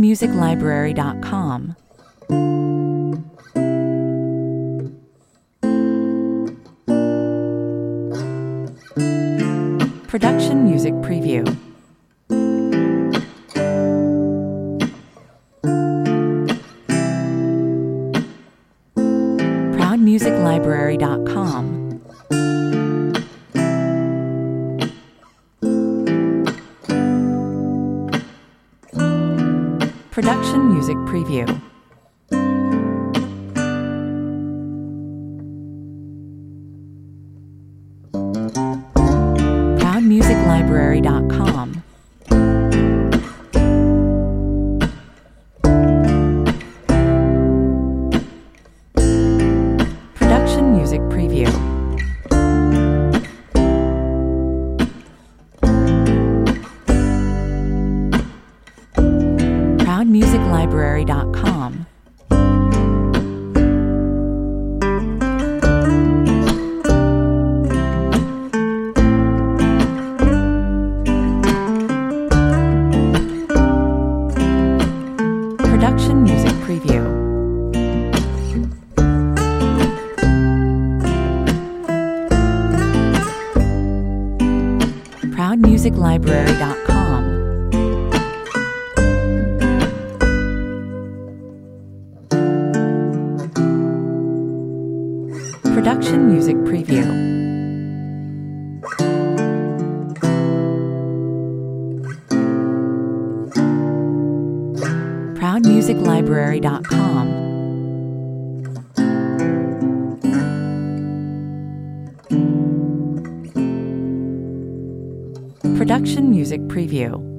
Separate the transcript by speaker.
Speaker 1: ProudMusicLibrary.com. Production Music Preview. ProudMusicLibrary.com. Production Music Preview. ProudMusicLibrary.com. Production Music Preview. ProudMusicLibrary.com. Production Music Preview. ProudMusicLibrary.com. Production Music Preview. ProudMusicLibrary.com. Production Music Preview.